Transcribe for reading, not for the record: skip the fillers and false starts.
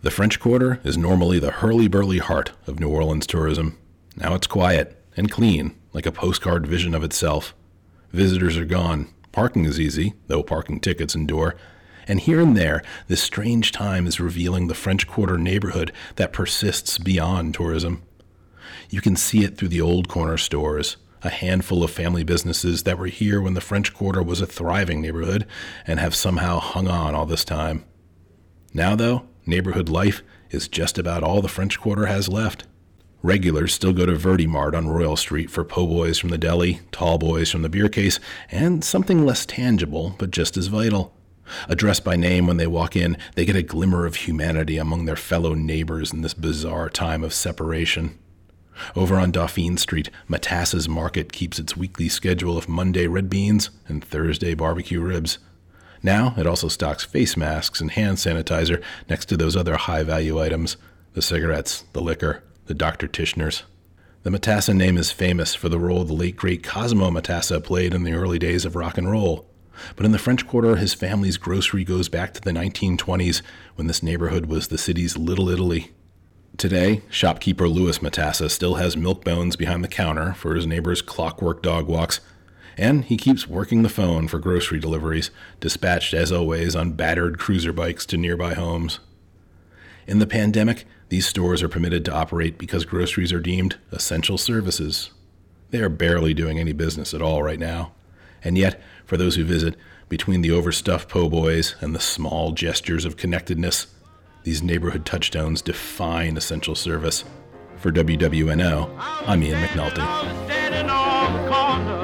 The French Quarter is normally the hurly-burly heart of New Orleans tourism. Now it's quiet and clean, like a postcard vision of itself. Visitors are gone. Parking is easy, though parking tickets endure. And here and there, this strange time is revealing the French Quarter neighborhood that persists beyond tourism. You can see it through the old corner stores, a handful of family businesses that were here when the French Quarter was a thriving neighborhood and have somehow hung on all this time. Now, though, neighborhood life is just about all the French Quarter has left. Regulars still go to Verdi Mart on Royal Street for po' boys from the deli, tall boys from the beer case, and something less tangible, but just as vital. Addressed by name when they walk in, they get a glimmer of humanity among their fellow neighbors in this bizarre time of separation. Over on Dauphine Street, Matassa's Market keeps its weekly schedule of Monday red beans and Thursday barbecue ribs. Now, it also stocks face masks and hand sanitizer next to those other high-value items, the cigarettes, the liquor, the Dr. Tischners. The Matassa name is famous for the role the late great Cosimo Matassa played in the early days of rock and roll. But in the French Quarter, his family's grocery goes back to the 1920s, when this neighborhood was the city's Little Italy. Today, shopkeeper Louis Matassa still has milk bones behind the counter for his neighbor's clockwork dog walks, and he keeps working the phone for grocery deliveries, dispatched as always on battered cruiser bikes to nearby homes. In the pandemic, these stores are permitted to operate because groceries are deemed essential services. They are barely doing any business at all right now. And yet, for those who visit, between the overstuffed po' boys and the small gestures of connectedness, these neighborhood touchstones define essential service. For WWNO, I'm Ian McNulty.